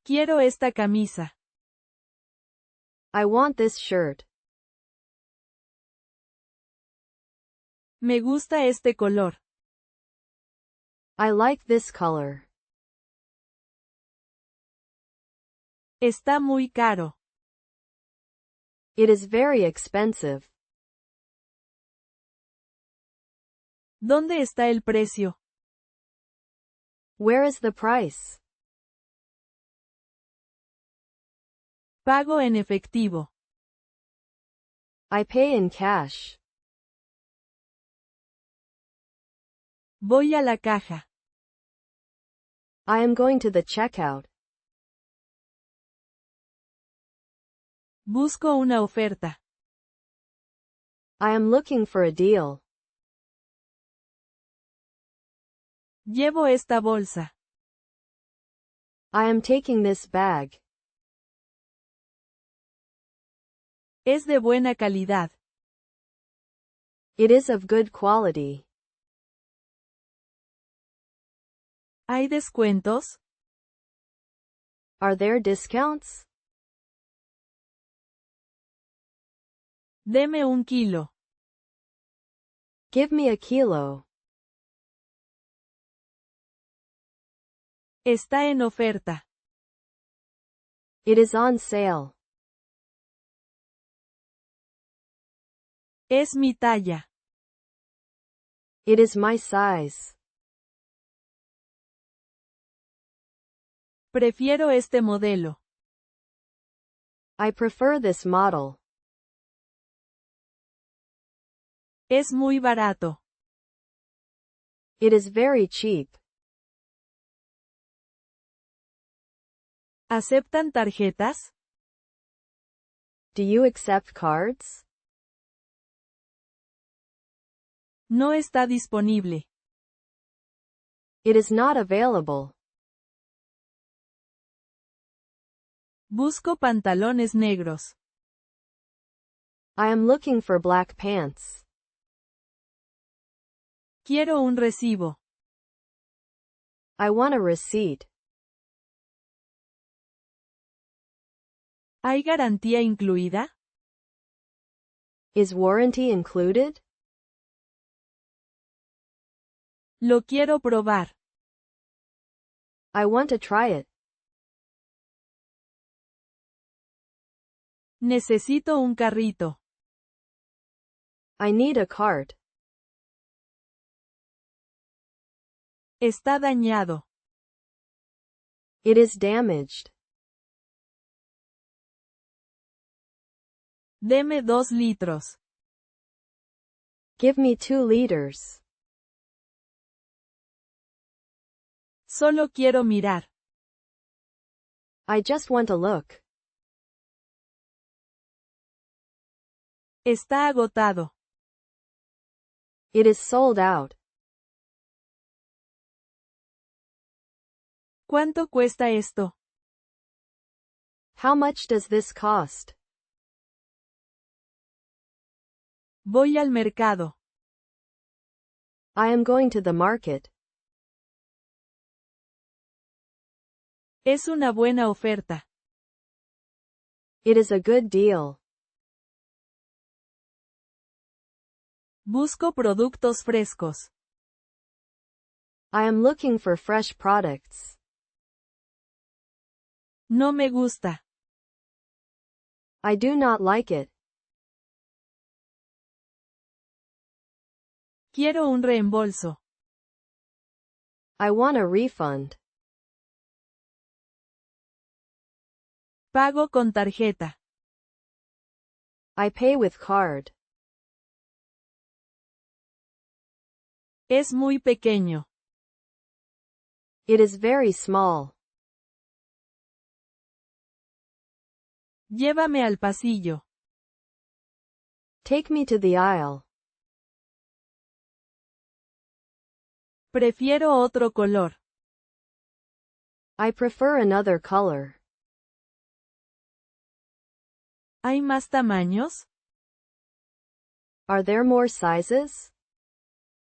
Quiero esta camisa. I want this shirt. Me gusta este color. I like this color. Está muy caro. It is very expensive. ¿Dónde está el precio? Where is the price? Pago en efectivo. I pay in cash. Voy a la caja. I am going to the checkout. Busco una oferta. I am looking for a deal. Llevo esta bolsa. I am taking this bag. Es de buena calidad. It is of good quality. ¿Hay descuentos? Are there discounts? Deme un kilo. Give me a kilo. Está en oferta. It is on sale. Es mi talla. It is my size. Prefiero este modelo. I prefer this model. Es muy barato. It is very cheap. ¿Aceptan tarjetas? Do you accept cards? No está disponible. It is not available. Busco pantalones negros. I am looking for black pants. Quiero un recibo. I want a receipt. ¿Hay garantía incluida? Is warranty included? Lo quiero probar. I want to try it. Necesito un carrito. I need a cart. Está dañado. It is damaged. Deme 2 litros. Give me 2 liters. Solo quiero mirar. I just want to look. Está agotado. It is sold out. ¿Cuánto cuesta esto? How much does this cost? Voy al mercado. I am going to the market. Es una buena oferta. It is a good deal. Busco productos frescos. I am looking for fresh products. No me gusta. I do not like it. Quiero un reembolso. I want a refund. Pago con tarjeta. I pay with card. Es muy pequeño. It is very small. Llévame al pasillo. Take me to the aisle. Prefiero otro color. I prefer another color. ¿Hay más tamaños? Are there more sizes?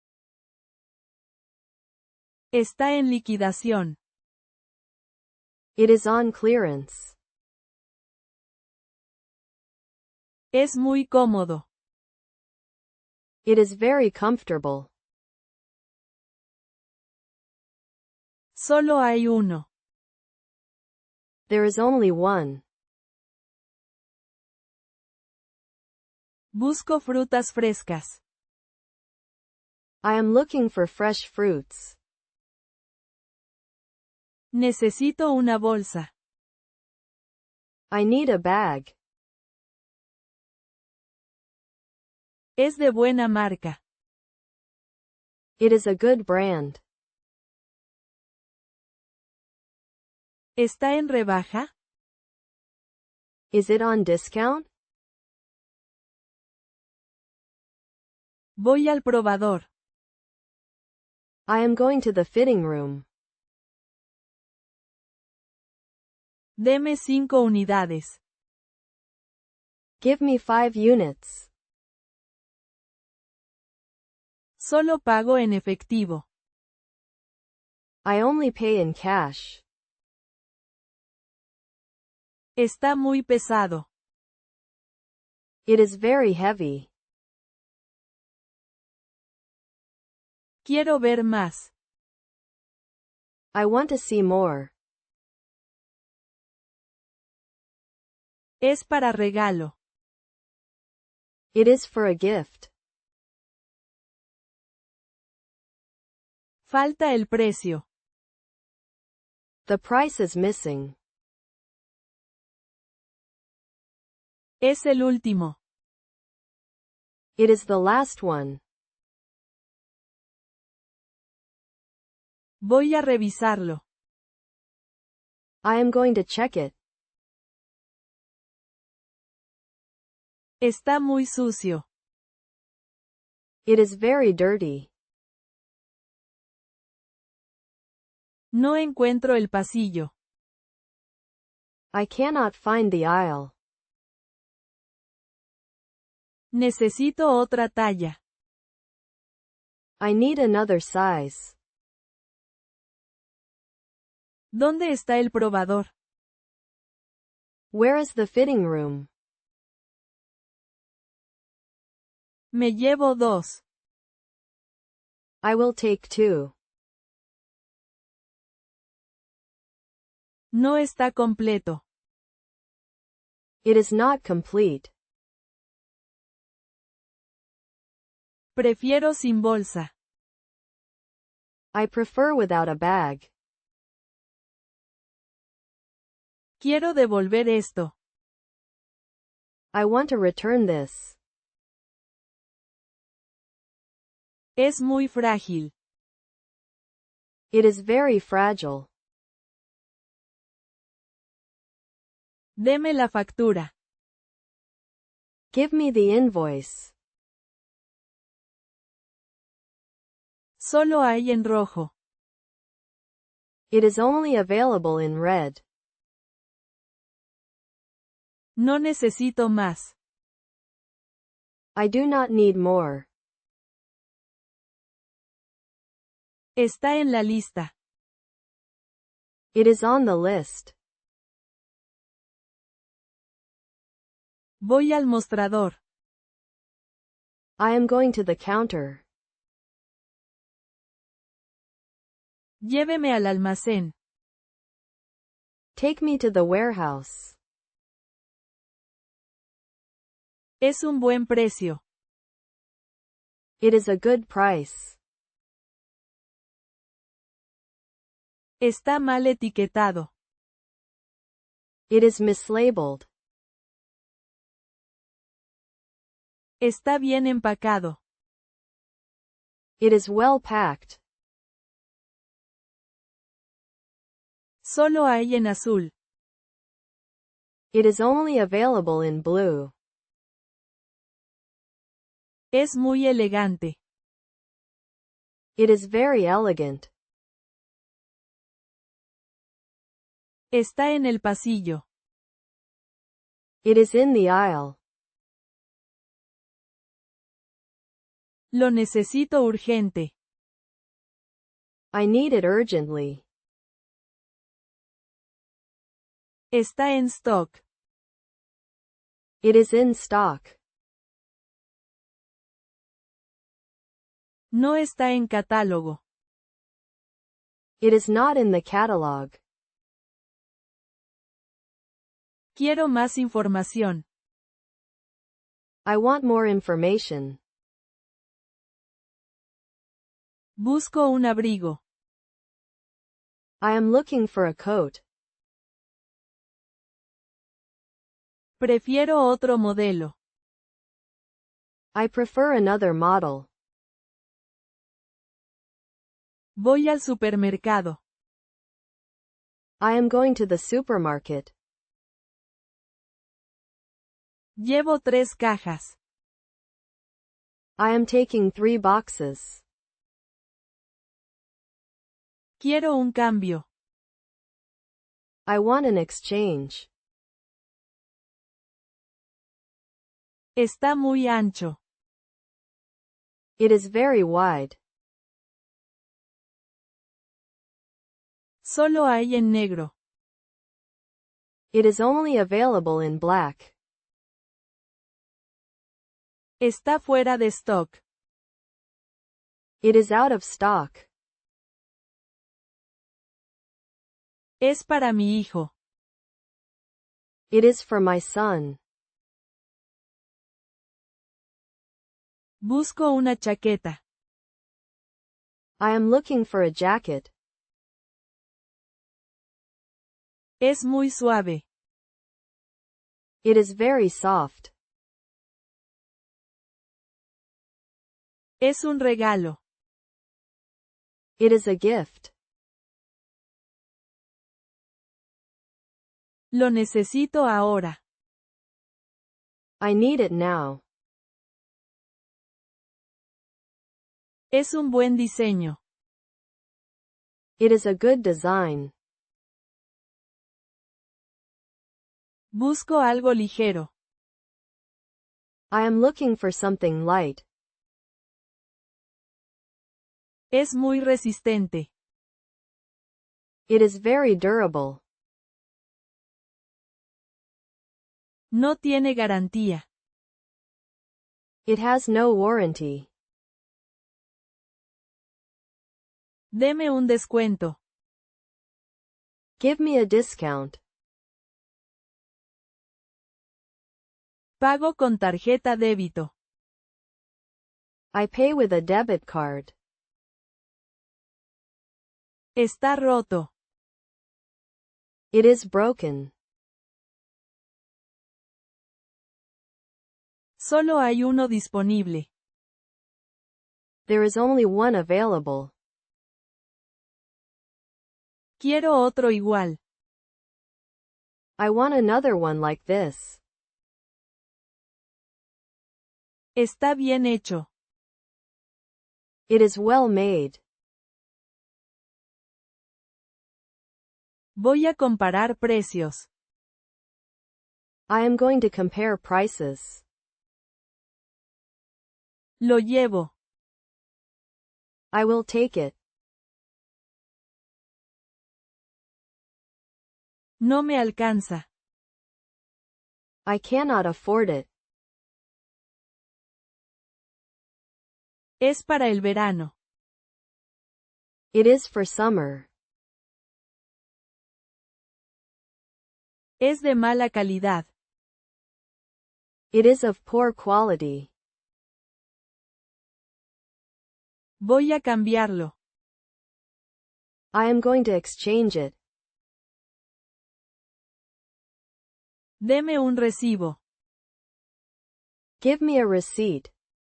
Está en liquidación. It is on clearance. Es muy cómodo. It is very comfortable. Solo hay uno. There is only one. Busco frutas frescas. I am looking for fresh fruits. Necesito una bolsa. I need a bag. Es de buena marca. It is a good brand. ¿Está en rebaja? Is it on discount? Voy al probador. I am going to the fitting room. Deme 5 unidades. Give me 5 units. Solo pago en efectivo. I only pay in cash. Está muy pesado. It is very heavy. Quiero ver más. I want to see more. Es para regalo. It is for a gift. Falta el precio. The price is missing. Es el último. It is the last one. Voy a revisarlo. I am going to check it. Está muy sucio. It is very dirty. No encuentro el pasillo. I cannot find the aisle. Necesito otra talla. I need another size. ¿Dónde está el probador? Where is the fitting room? Me llevo 2. I will take 2. No está completo. It is not complete. Prefiero sin bolsa. I prefer without a bag. Quiero devolver esto. I want to return this. Es muy frágil. It is very fragile. Deme la factura. Give me the invoice. Solo hay en rojo. It is only available in red. No necesito más. I do not need more. Está en la lista. It is on the list. Voy al mostrador. I am going to the counter. Lléveme al almacén. Take me to the warehouse. Es un buen precio. It is a good price. Está mal etiquetado. It is mislabeled. Está bien empacado. It is well packed. Solo hay en azul. It is only available in blue. Es muy elegante. It is very elegant. Está en el pasillo. It is in the aisle. Lo necesito urgente. I need it urgently. Está en stock. It is in stock. No está en catálogo. It is not in the catalog. Quiero más información. I want more information. Busco un abrigo. I am looking for a coat. Prefiero otro modelo. I prefer another model. Voy al supermercado. I am going to the supermarket. Llevo 3 cajas. I am taking 3 boxes. Quiero un cambio. I want an exchange. Está muy ancho. It is very wide. Solo hay en negro. It is only available in black. Está fuera de stock. It is out of stock. Es para mi hijo. It is for my son. Busco una chaqueta. I am looking for a jacket. Es muy suave. It is very soft. Es un regalo. It is a gift. Lo necesito ahora. I need it now. Es un buen diseño. It is a good design. Busco algo ligero. I am looking for something light. Es muy resistente. It is very durable. No tiene garantía. It has no warranty. Deme un descuento. Give me a discount. Pago con tarjeta débito. I pay with a debit card. Está roto. It is broken. Solo hay uno disponible. There is only one available. Quiero otro igual. I want another one like this. Está bien hecho. It is well made. Voy a comparar precios. I am going to compare prices. Lo llevo. I will take it. No me alcanza. I cannot afford it. Es para el verano. It is for summer. Es de mala calidad. It is of poor quality. Voy a cambiarlo. I am going to exchange it. Deme un recibo. Give me a receipt.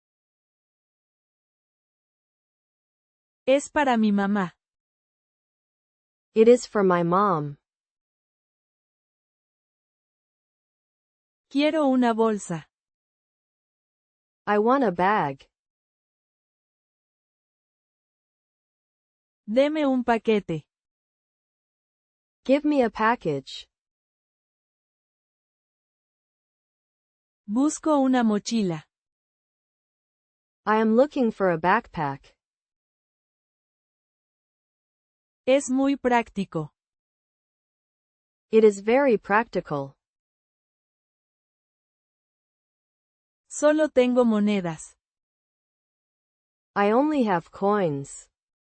Es para mi mamá. It is for my mom. Quiero una bolsa. I want a bag. Deme un paquete. Give me a package. Busco una mochila. I am looking for a backpack. Es muy práctico. It is very practical. Solo tengo monedas. I only have coins.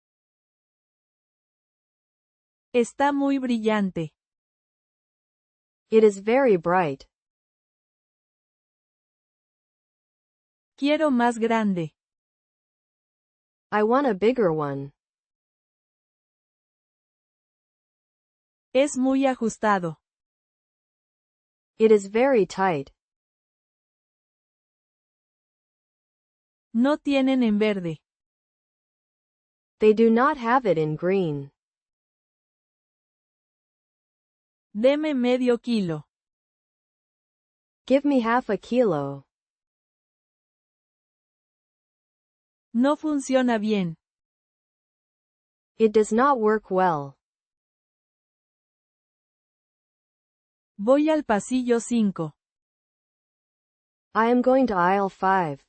Está muy brillante. It is very bright. Quiero más grande. I want a bigger one. Es muy ajustado. It is very tight. No tienen en verde. They do not have it in green. Deme medio kilo. Give me half a kilo. No funciona bien. It does not work well. Voy al pasillo 5. I am going to aisle 5.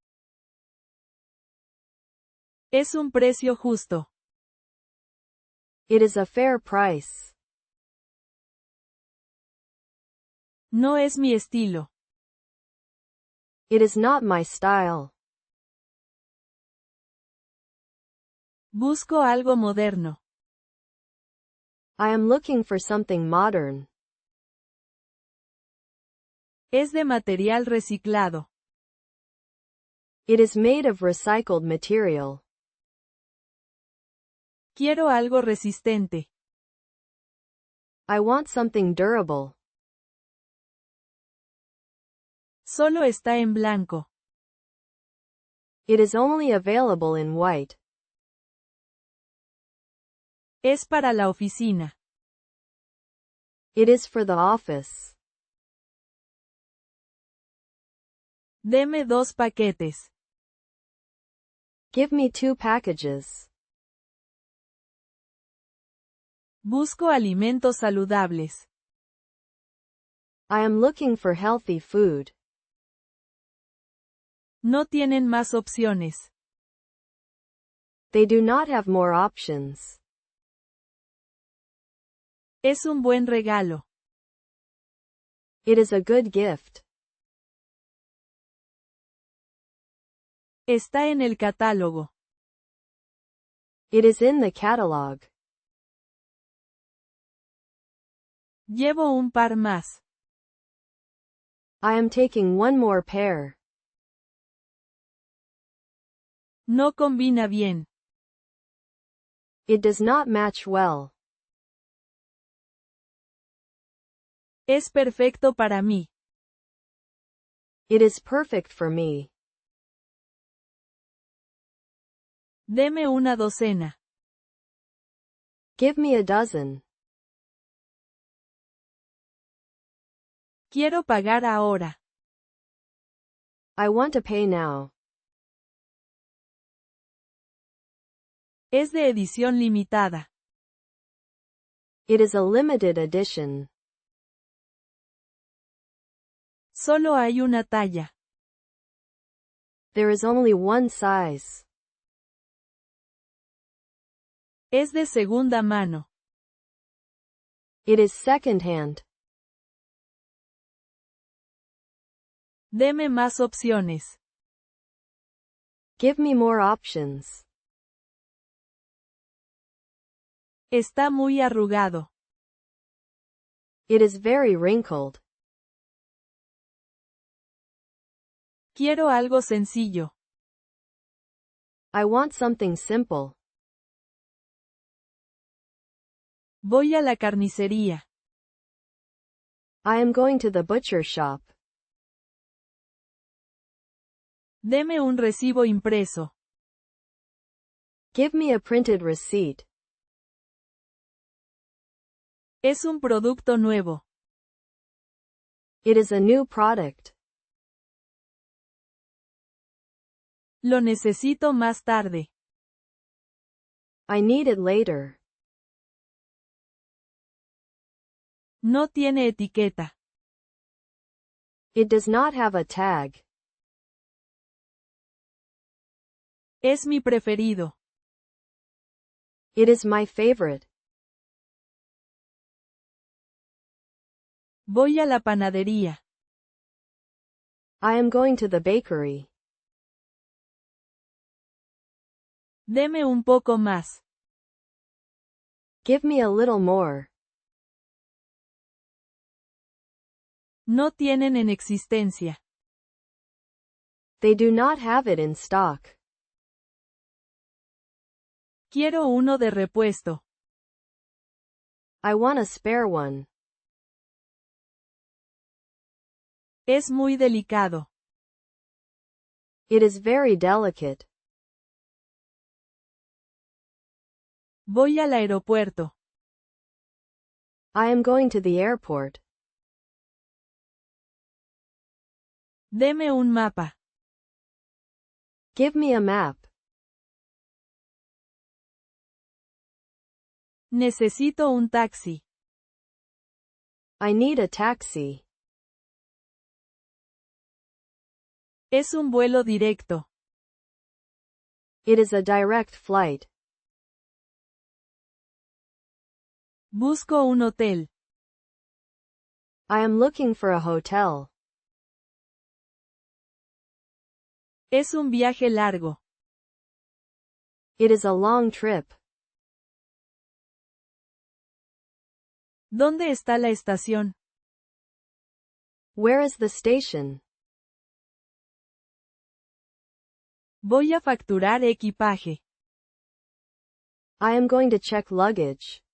Es un precio justo. It is a fair price. No es mi estilo. It is not my style. Busco algo moderno. I am looking for something modern. Es de material reciclado. It is made of recycled material. Quiero algo resistente. I want something durable. Solo está en blanco. It is only available in white. Es para la oficina. It is for the office. Deme 2 paquetes. Give me 2 packages. Busco alimentos saludables. I am looking for healthy food. No tienen más opciones. They do not have more options. Es un buen regalo. It is a good gift. Está en el catálogo. It is in the catalog. Llevo un par más. I am taking one more pair. No combina bien. It does not match well. Es perfecto para mí. It is perfect for me. Deme una docena. Give me a dozen. Quiero pagar ahora. I want to pay now. Es de edición limitada. It is a limited edition. Solo hay una talla. There is only one size. Es de segunda mano. It is second-hand. Deme más opciones. Give me more options. Está muy arrugado. It is very wrinkled. Quiero algo sencillo. I want something simple. Voy a la carnicería. I am going to the butcher shop. Deme un recibo impreso. Give me a printed receipt. Es un producto nuevo. It is a new product. Lo necesito más tarde. I need it later. No tiene etiqueta. It does not have a tag. Es mi preferido. It is my favorite. Voy a la panadería. I am going to the bakery. Deme un poco más. Give me a little more. No tienen en existencia. They do not have it in stock. Quiero uno de repuesto. I want a spare one. Es muy delicado. It is very delicate. Voy al aeropuerto. I am going to the airport. Deme un mapa. Give me a map. Necesito un taxi. I need a taxi. Es un vuelo directo. It is a direct flight. Busco un hotel. I am looking for a hotel. Es un viaje largo. It is a long trip. ¿Dónde está la estación? Where is the station? Voy a facturar equipaje. I am going to check luggage.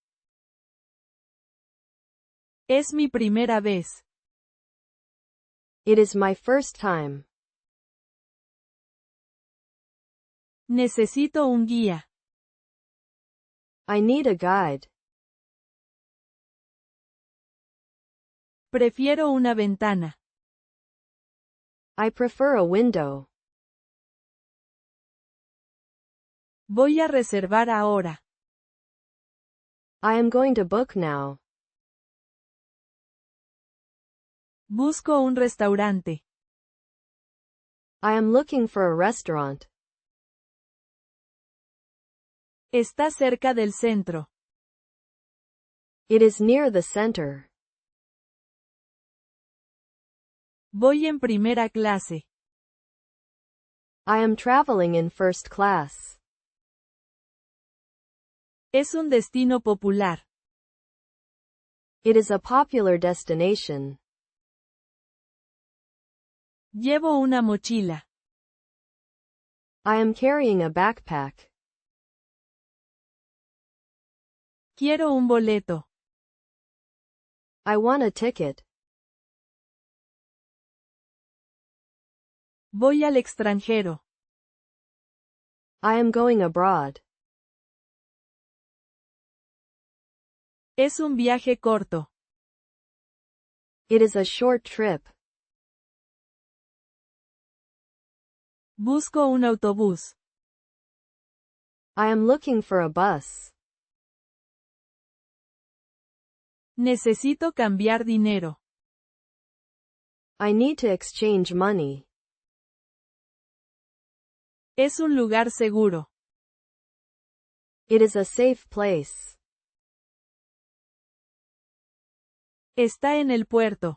Es mi primera vez. It is my first time. Necesito un guía. I need a guide. Prefiero una ventana. I prefer a window. Voy a reservar ahora. I am going to book now. Busco un restaurante. I am looking for a restaurant. Está cerca del centro. It is near the center. Voy en primera clase. I am traveling in first class. Es un destino popular. It is a popular destination. Llevo una mochila. I am carrying a backpack. Quiero un boleto. I want a ticket. Voy al extranjero. I am going abroad. Es un viaje corto. It is a short trip. Busco un autobús. I am looking for a bus. Necesito cambiar dinero. I need to exchange money. Es un lugar seguro. It is a safe place. Está en el puerto.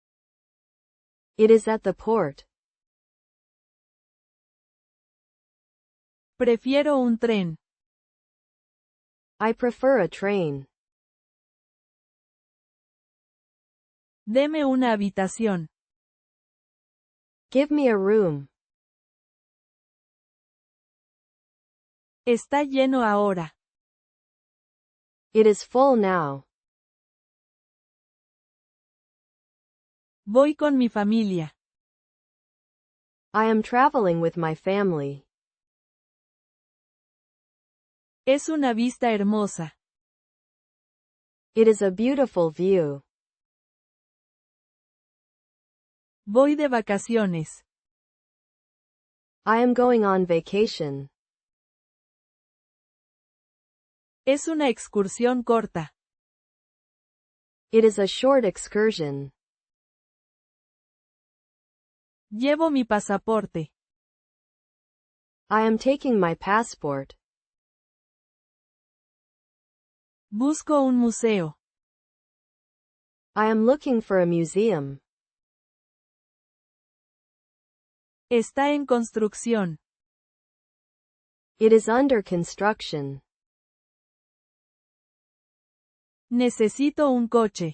It is at the port. Prefiero un tren. I prefer a train. Deme una habitación. Give me a room. Está lleno ahora. It is full now. Voy con mi familia. I am traveling with my family. Es una vista hermosa. It is a beautiful view. Voy de vacaciones. I am going on vacation. Es una excursión corta. It is a short excursion. Llevo mi pasaporte. I am taking my passport. Busco un museo. I am looking for a museum. Está en construcción. It is under construction. Necesito un coche.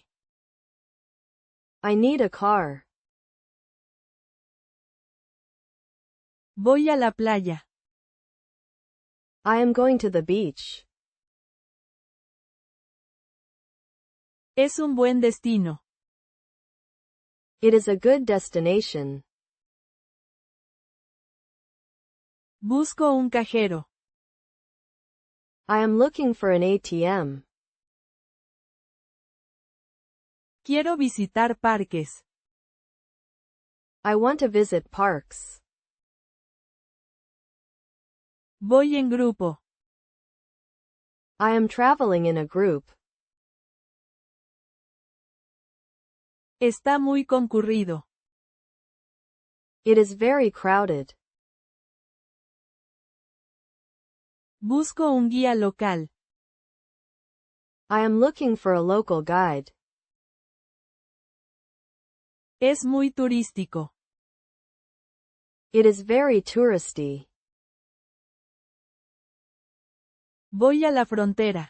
I need a car. Voy a la playa. I am going to the beach. Es un buen destino. It is a good destination. Busco un cajero. I am looking for an ATM. Quiero visitar parques. I want to visit parks. Voy en grupo. I am traveling in a group. Está muy concurrido. It is very crowded. Busco un guía local. I am looking for a local guide. Es muy turístico. It is very touristy. Voy a la frontera.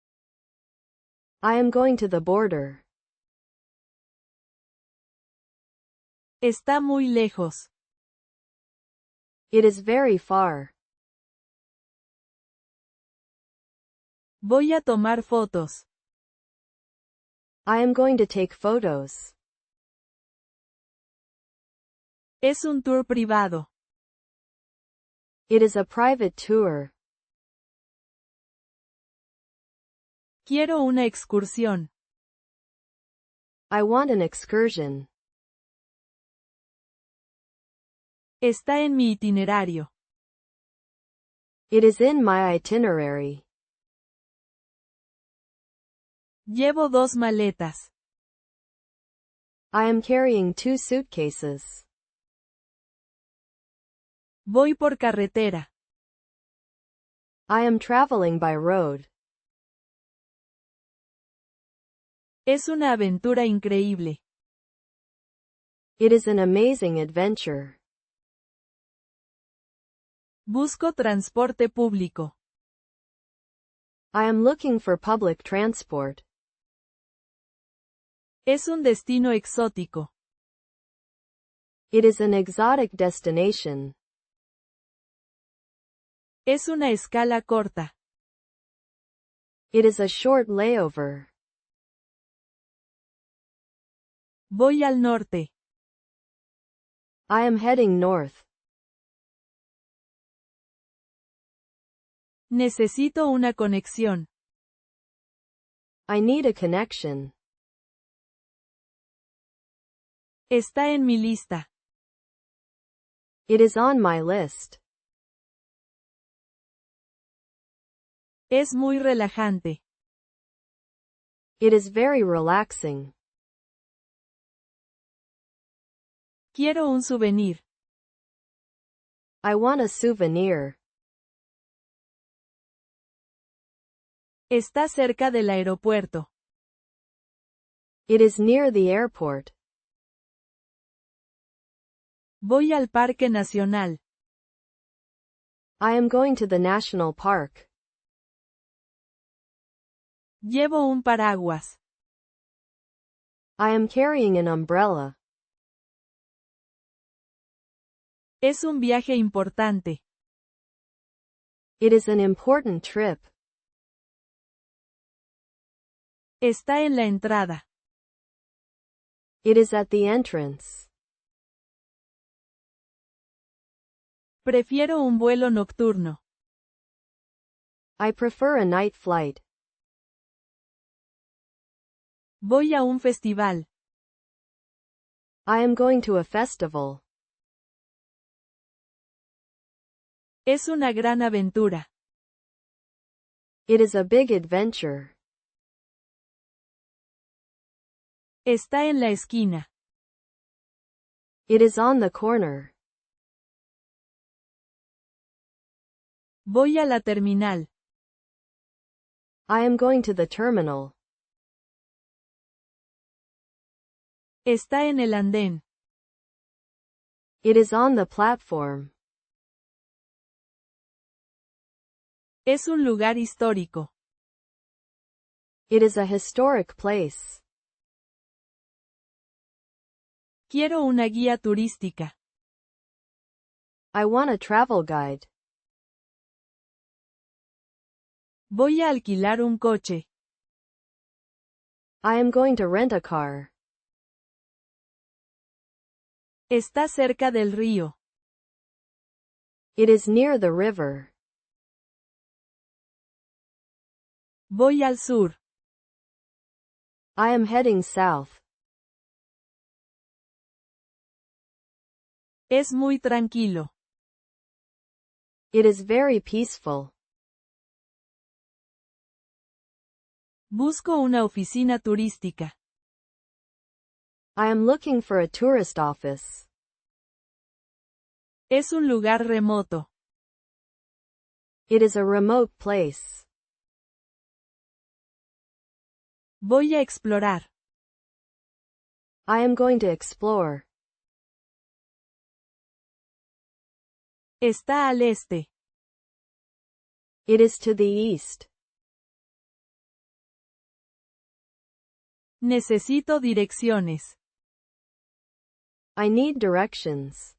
I am going to the border. Está muy lejos. It is very far. Voy a tomar fotos. I am going to take photos. Es un tour privado. It is a private tour. Quiero una excursión. I want an excursion. Está en mi itinerario. It is in my itinerary. Llevo 2 maletas. I am carrying 2 suitcases. Voy por carretera. I am traveling by road. Es una aventura increíble. It is an amazing adventure. Busco transporte público. I am looking for public transport. Es un destino exótico. It is an exotic destination. Es una escala corta. It is a short layover. Voy al norte. I am heading north. Necesito una conexión. I need a connection. Está en mi lista. It is on my list. Es muy relajante. It is very relaxing. Quiero un souvenir. I want a souvenir. Está cerca del aeropuerto. It is near the airport. Voy al Parque Nacional. I am going to the national park. Llevo un paraguas. I am carrying an umbrella. Es un viaje importante. It is an important trip. Está en la entrada. It is at the entrance. Prefiero un vuelo nocturno. I prefer a night flight. Voy a un festival. I am going to a festival. Es una gran aventura. It is a big adventure. Está en la esquina. It is on the corner. Voy a la terminal. I am going to the terminal. Está en el andén. It is on the platform. Es un lugar histórico. It is a historic place. Quiero una guía turística. I want a travel guide. Voy a alquilar un coche. I am going to rent a car. Está cerca del río. It is near the river. Voy al sur. I am heading south. Es muy tranquilo. It is very peaceful. Busco una oficina turística. I am looking for a tourist office. Es un lugar remoto. It is a remote place. Voy a explorar. I am going to explore. Está al este. It is to the east. Necesito direcciones. I need directions.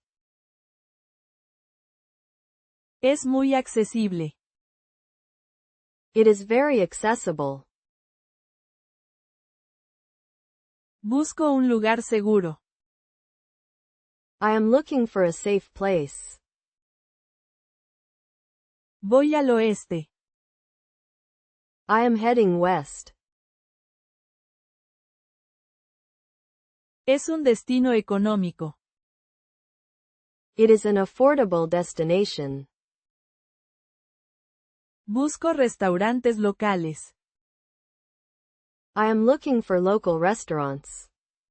Es muy accesible. It is very accessible. Busco un lugar seguro. I am looking for a safe place. Voy al oeste. I am heading west. Es un destino económico. It is an affordable destination. Busco restaurantes locales. I am looking for local restaurants.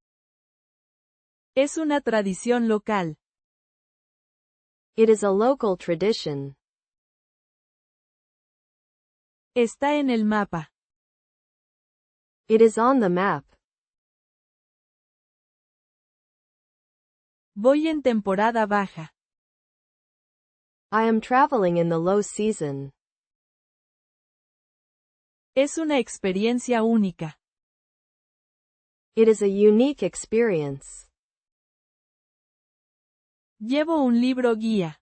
Es una tradición local. It is a local tradition. Está en el mapa. It is on the map. Voy en temporada baja. I am traveling in the low season. Es una experiencia única. It is a unique experience. Llevo un libro guía.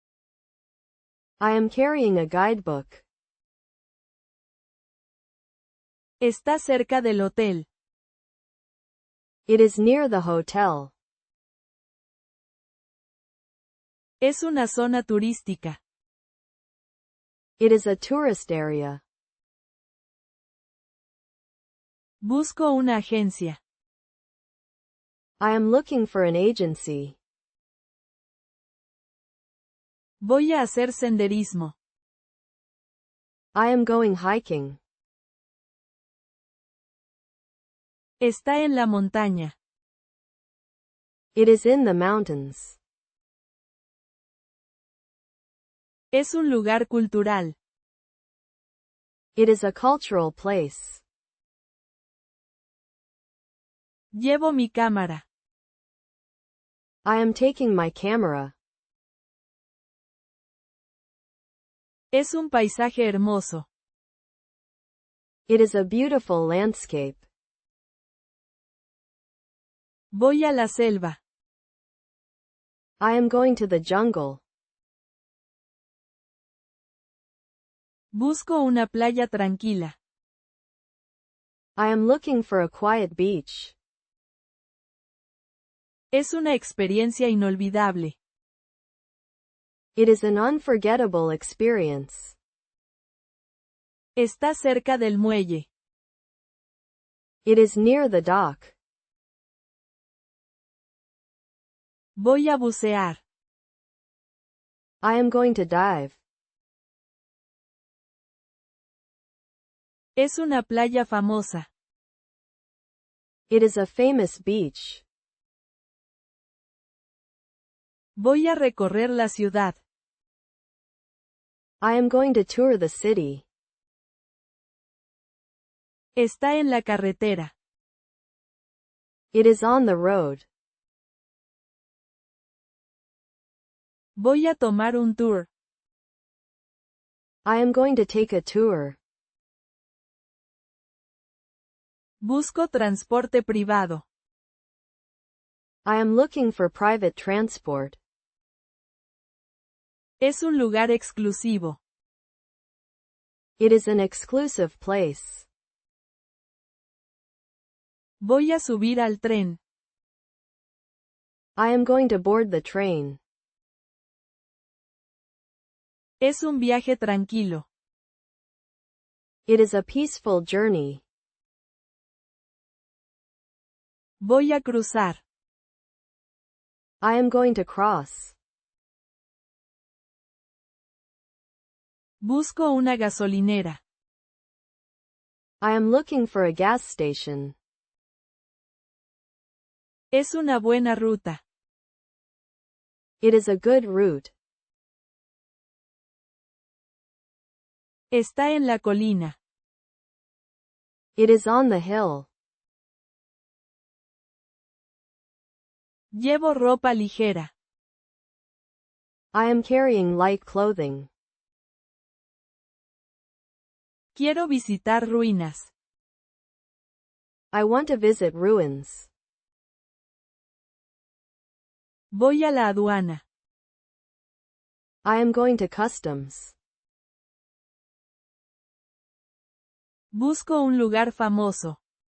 I am carrying a guidebook. Está cerca del hotel. It is near the hotel. Es una zona turística. It is a tourist area. Busco una agencia. I am looking for an agency. Voy a hacer senderismo. I am going hiking. Está en la montaña. It is in the mountains. Es un lugar cultural. It is a cultural place. Llevo mi cámara. I am taking my camera. Es un paisaje hermoso. It is a beautiful landscape. Voy a la selva. I am going to the jungle. Busco una playa tranquila. I am looking for a quiet beach. Es una experiencia inolvidable. It is an unforgettable experience. Está cerca del muelle. It is near the dock. Voy a bucear. I am going to dive. Es una playa famosa. It is a famous beach. Voy a recorrer la ciudad. I am going to tour the city. Está en la carretera. It is on the road. Voy a tomar un tour. I am going to take a tour. Busco transporte privado. I am looking for private transport. Es un lugar exclusivo. It is an exclusive place. Voy a subir al tren. I am going to board the train. Es un viaje tranquilo. It is a peaceful journey. Voy a cruzar. I am going to cross. Busco una gasolinera. I am looking for a gas station. Es una buena ruta. It is a good route. Está en la colina. It is on the hill. Llevo ropa ligera. I am carrying light clothing. Quiero visitar ruinas. I want to visit ruins. Voy a la aduana. I am going to customs. Busco un lugar famoso.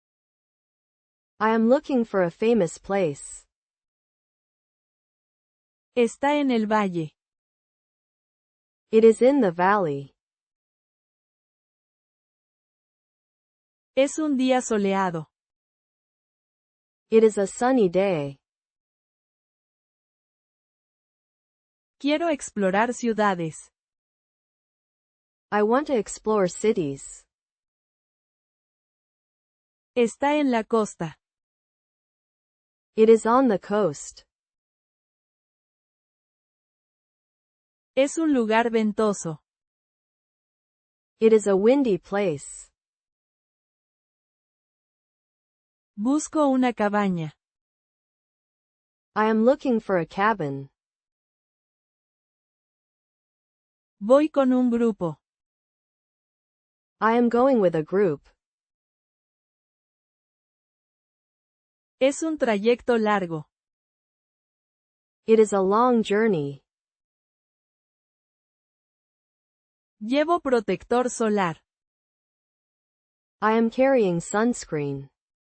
I am looking for a famous place. Está en el valle. It is in the valley. Es un día soleado. It is a sunny day. Quiero explorar ciudades. I want to explore cities. Está en la costa. It is on the coast. Es un lugar ventoso. It is a windy place. Busco una cabaña. I am looking for a cabin. Voy con un grupo. I am going with a group. Es un trayecto largo. It is a long journey. Llevo protector solar. I am carrying sunscreen.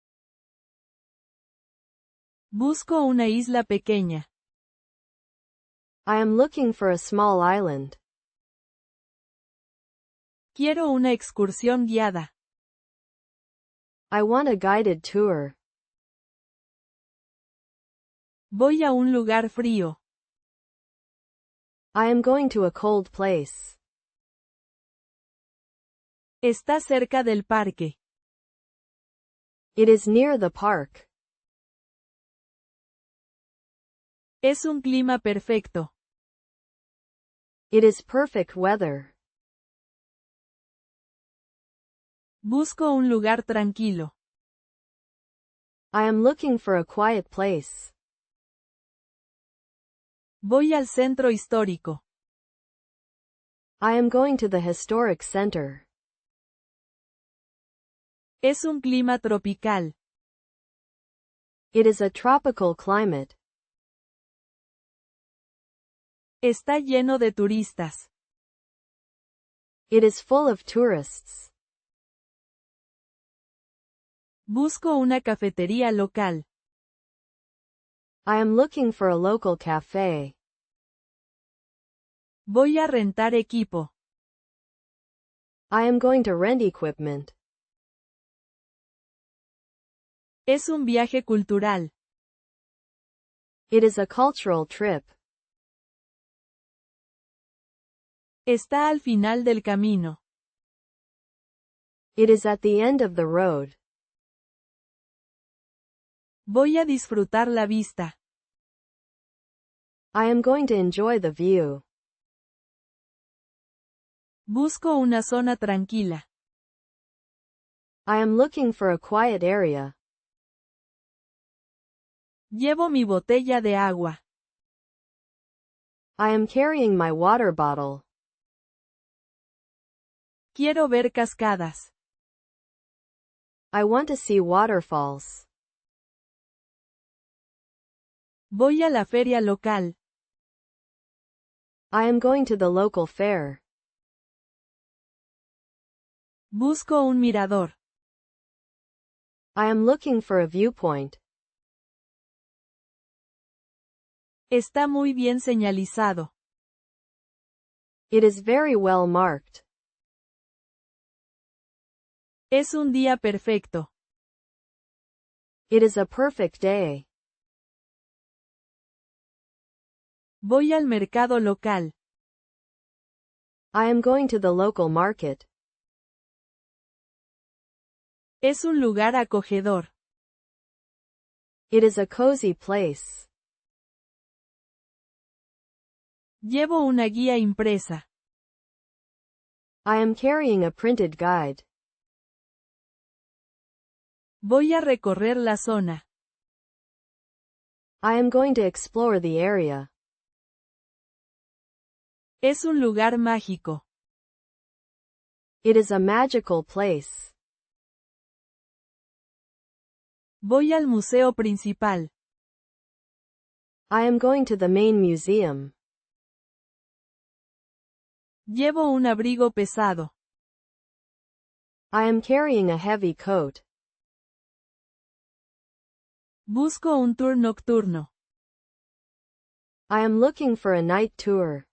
Busco una isla pequeña. I am looking for a small island. Quiero una excursión guiada. I want a guided tour. Voy a un lugar frío. I am going to a cold place. Está cerca del parque. It is near the park. Es un clima perfecto. It is perfect weather. Busco un lugar tranquilo. I am looking for a quiet place. Voy al centro histórico. I am going to the historic center. Es un clima tropical. It is a tropical climate. Está lleno de turistas. It is full of tourists. Busco una cafetería local. I am looking for a local cafe. Voy a rentar equipo. I am going to rent equipment. Es un viaje cultural. It is a cultural trip. Está al final del camino. It is at the end of the road. Voy a disfrutar la vista. I am going to enjoy the view. Busco una zona tranquila. I am looking for a quiet area. Llevo mi botella de agua. I am carrying my water bottle. Quiero ver cascadas. I want to see waterfalls. Voy a la feria local. I am going to the local fair. Busco un mirador. I am looking for a viewpoint. Está muy bien señalizado. It is very well marked. Es un día perfecto. It is a perfect day. Voy al mercado local. I am going to the local market. Es un lugar acogedor. It is a cozy place. Llevo una guía impresa. I am carrying a printed guide. Voy a recorrer la zona. I am going to explore the area. Es un lugar mágico. It is a magical place. Voy al museo principal. I am going to the main museum. Llevo un abrigo pesado. I am carrying a heavy coat. Busco un tour nocturno. I am looking for a night tour.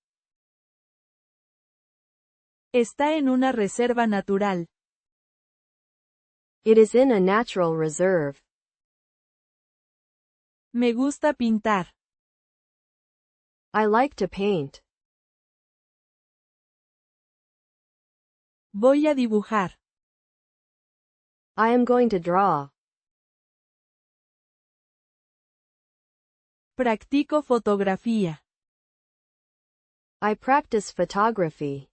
Está en una reserva natural. It is in a natural reserve. Me gusta pintar. I like to paint. Voy a dibujar. I am going to draw. Practico fotografía. I practice photography.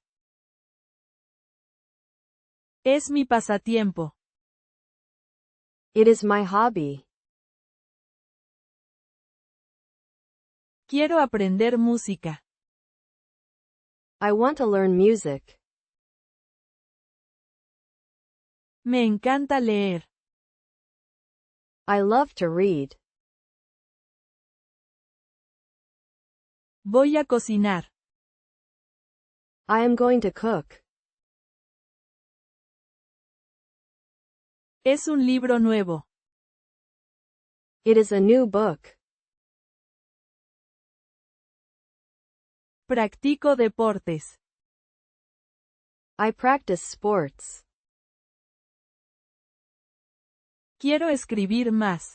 Es mi pasatiempo. It is my hobby. Quiero aprender música. I want to learn music. Me encanta leer. I love to read. Voy a cocinar. I am going to cook. Es un libro nuevo. It is a new book. Practico deportes. I practice sports. Quiero escribir más.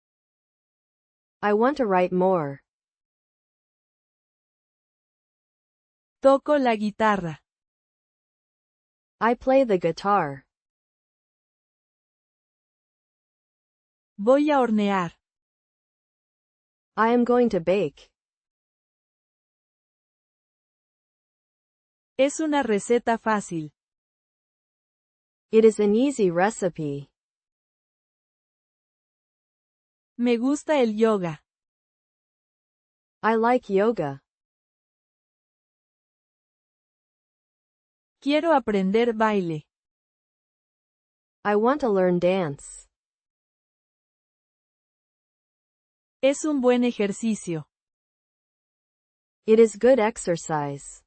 I want to write more. Toco la guitarra. I play the guitar. Voy a hornear. I am going to bake. Es una receta fácil. It is an easy recipe. Me gusta el yoga. I like yoga. Quiero aprender baile. I want to learn dance. Es un buen ejercicio. It is good exercise.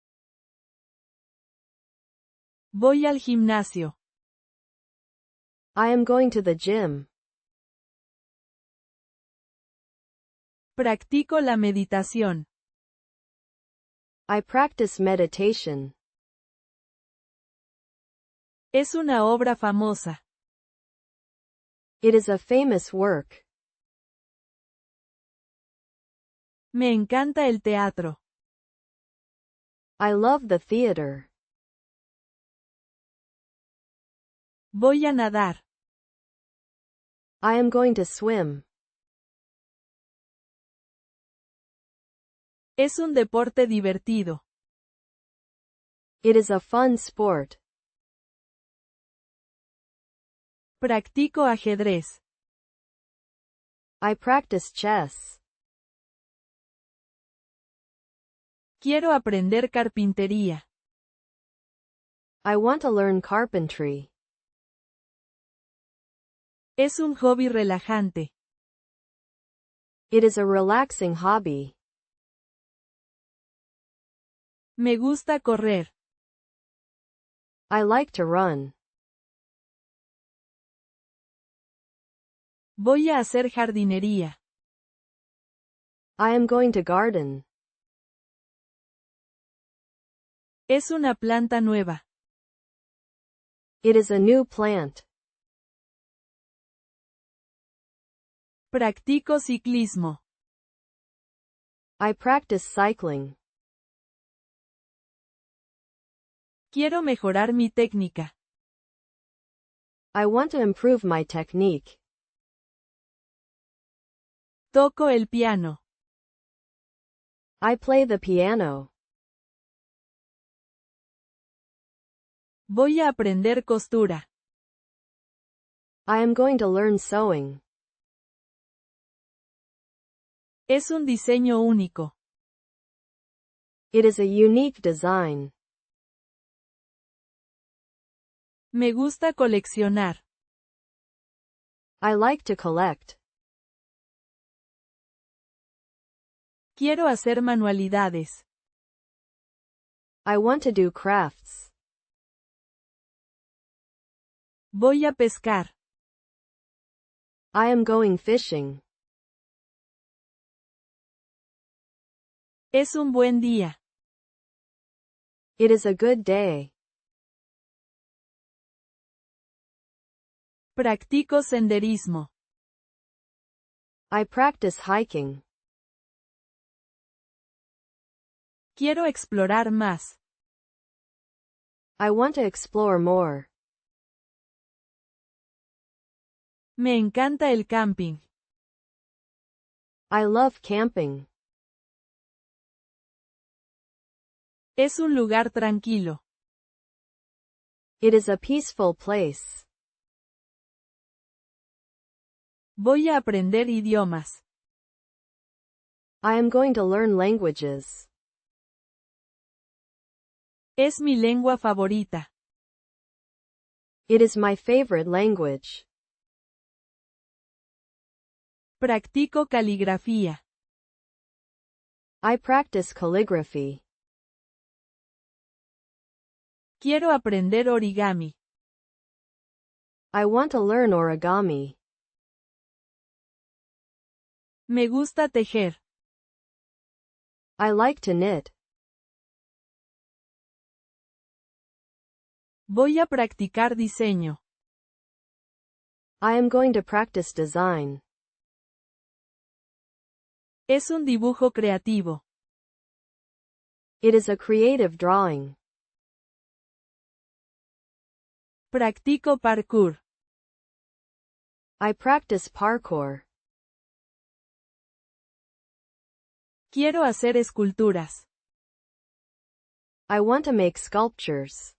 Voy al gimnasio. I am going to the gym. Practico la meditación. I practice meditation. Es una obra famosa. It is a famous work. Me encanta el teatro. I love the theater. Voy a nadar. I am going to swim. Es un deporte divertido. It is a fun sport. Practico ajedrez. I practice chess. Quiero aprender carpintería. I want to learn carpentry. Es un hobby relajante. It is a relaxing hobby. Me gusta correr. I like to run. Voy a hacer jardinería. I am going to garden. Es una planta nueva. It is a new plant. Practico ciclismo. I practice cycling. Quiero mejorar mi técnica. I want to improve my technique. Toco el piano. I play the piano. Voy a aprender costura. I am going to learn sewing. Es un diseño único. It is a unique design. Me gusta coleccionar. I like to collect. Quiero hacer manualidades. I want to do crafts. Voy a pescar. I am going fishing. Es un buen día. It is a good day. Practico senderismo. I practice hiking. Quiero explorar más. I want to explore more. Me encanta el camping. I love camping. Es un lugar tranquilo. It is a peaceful place. Voy a aprender idiomas. I am going to learn languages. Es mi lengua favorita. It is my favorite language. Practico caligrafía. I practice calligraphy. Quiero aprender origami. I want to learn origami. Me gusta tejer. I like to knit. Voy a practicar diseño. I am going to practice design. Es un dibujo creativo. It is a creative drawing. Practico parkour. I practice parkour. Quiero hacer esculturas. I want to make sculptures.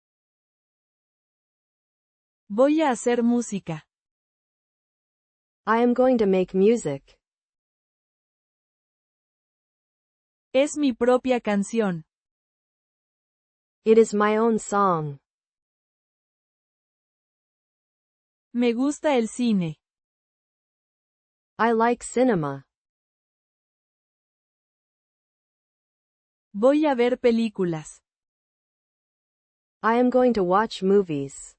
Voy a hacer música. I am going to make music. Es mi propia canción. It is my own song. Me gusta el cine. I like cinema. Voy a ver películas. I am going to watch movies.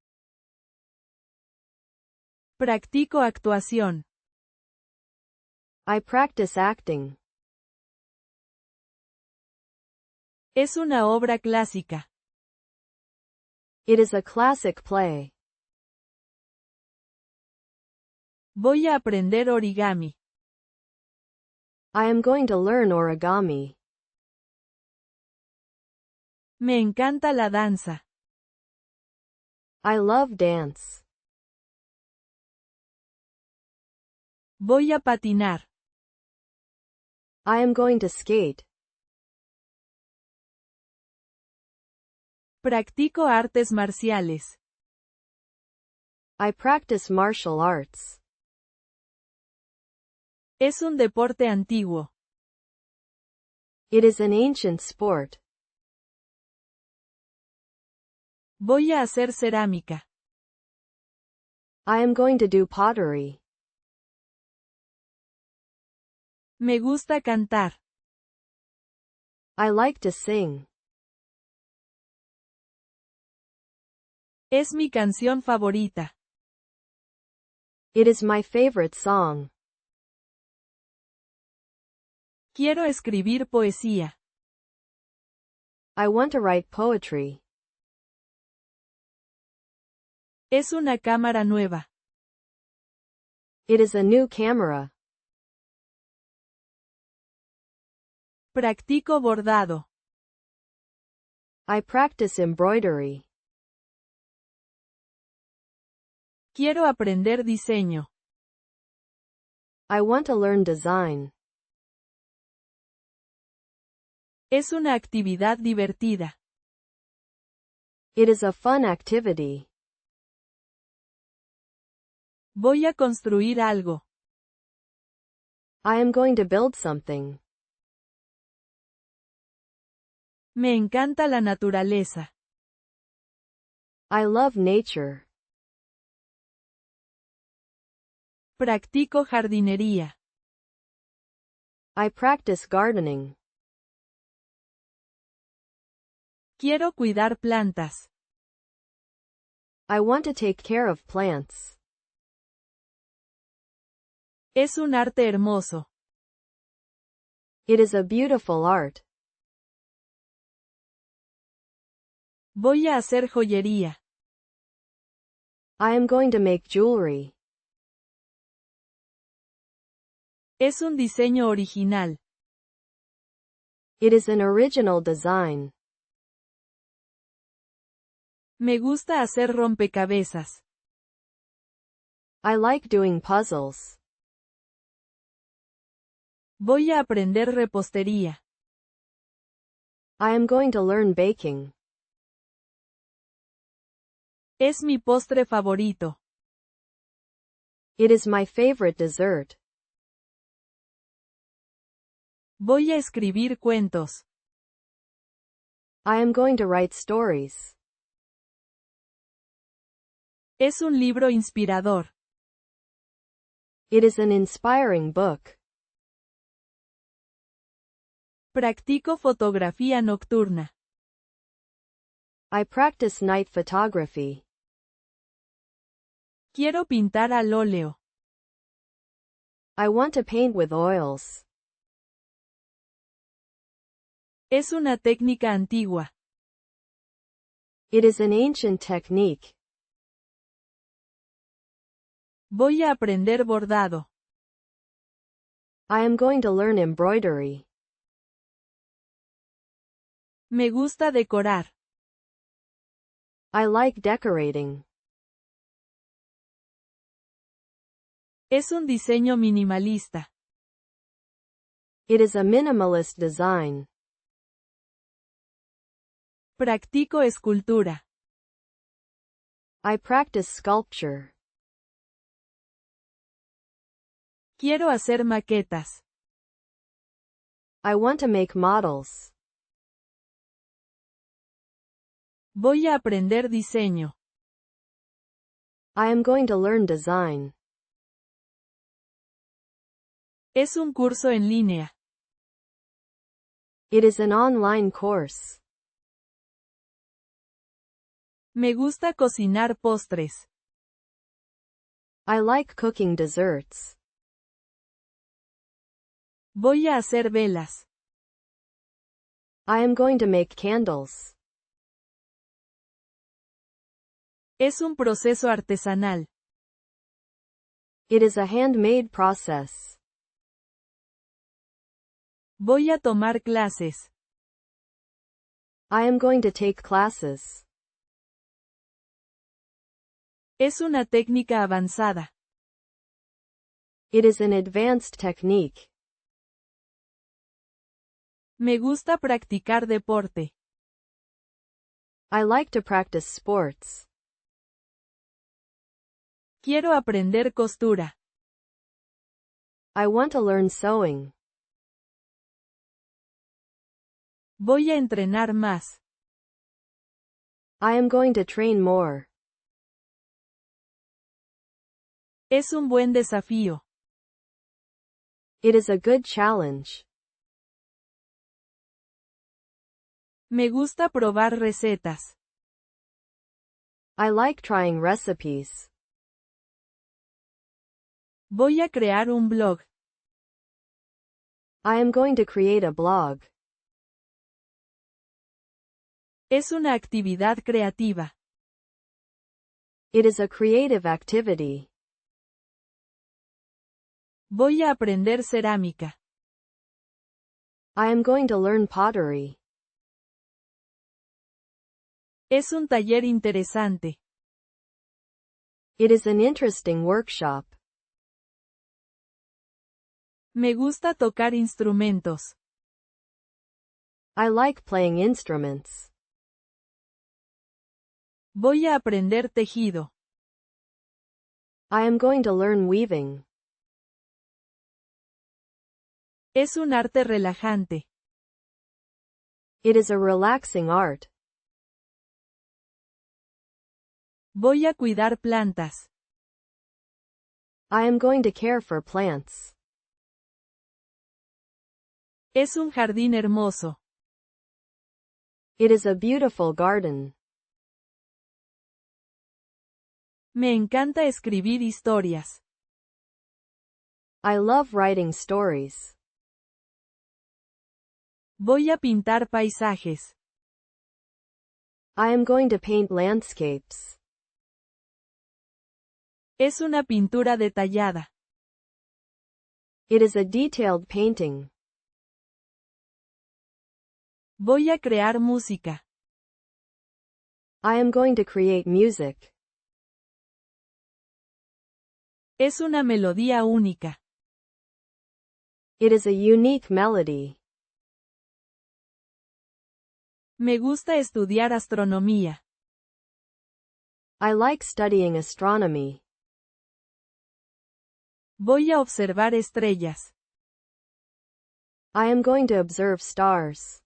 Practico actuación. I practice acting. Es una obra clásica. It is a classic play. Voy a aprender origami. I am going to learn origami. Me encanta la danza. I love dance. Voy a patinar. I am going to skate. Practico artes marciales. I practice martial arts. Es un deporte antiguo. It is an ancient sport. Voy a hacer cerámica. I am going to do pottery. Me gusta cantar. I like to sing. Es mi canción favorita. It is my favorite song. Quiero escribir poesía. I want to write poetry. Es una cámara nueva. It is a new camera. Practico bordado. I practice embroidery. Quiero aprender diseño. I want to learn design. Es una actividad divertida. It is a fun activity. Voy a construir algo. I am going to build something. Me encanta la naturaleza. I love nature. Practico jardinería. I practice gardening. Quiero cuidar plantas. I want to take care of plants. Es un arte hermoso. It is a beautiful art. Voy a hacer joyería. I am going to make jewelry. Es un diseño original. It is an original design. Me gusta hacer rompecabezas. I like doing puzzles. Voy a aprender repostería. I am going to learn baking. Es mi postre favorito. It is my favorite dessert. Voy a escribir cuentos. I am going to write stories. Es un libro inspirador. It is an inspiring book. Practico fotografía nocturna. I practice night photography. Quiero pintar al óleo. I want to paint with oils. Es una técnica antigua. It is an ancient technique. Voy a aprender bordado. I am going to learn embroidery. Me gusta decorar. I like decorating. Es un diseño minimalista. It is a minimalist design. Practico escultura. I practice sculpture. Quiero hacer maquetas. I want to make models. Voy a aprender diseño. I am going to learn design. Es un curso en línea. It is an online course. Me gusta cocinar postres. I like cooking desserts. Voy a hacer velas. I am going to make candles. Es un proceso artesanal. It is a handmade process. Voy a tomar clases. I am going to take classes. Es una técnica avanzada. It is an advanced technique. Me gusta practicar deporte. I like to practice sports. Quiero aprender costura. I want to learn sewing. Voy a entrenar más. I am going to train more. Es un buen desafío. It is a good challenge. Me gusta probar recetas. I like trying recipes. Voy a crear un blog. I am going to create a blog. Es una actividad creativa. It is a creative activity. Voy a aprender cerámica. I am going to learn pottery. Es un taller interesante. It is an interesting workshop. Me gusta tocar instrumentos. I like playing instruments. Voy a aprender tejido. I am going to learn weaving. Es un arte relajante. It is a relaxing art. Voy a cuidar plantas. I am going to care for plants. Es un jardín hermoso. It is a beautiful garden. Me encanta escribir historias. I love writing stories. Voy a pintar paisajes. I am going to paint landscapes. Es una pintura detallada. It is a detailed painting. Voy a crear música. I am going to create music. Es una melodía única. It is a unique melody. Me gusta estudiar astronomía. I like studying astronomy. Voy a observar estrellas. I am going to observe stars.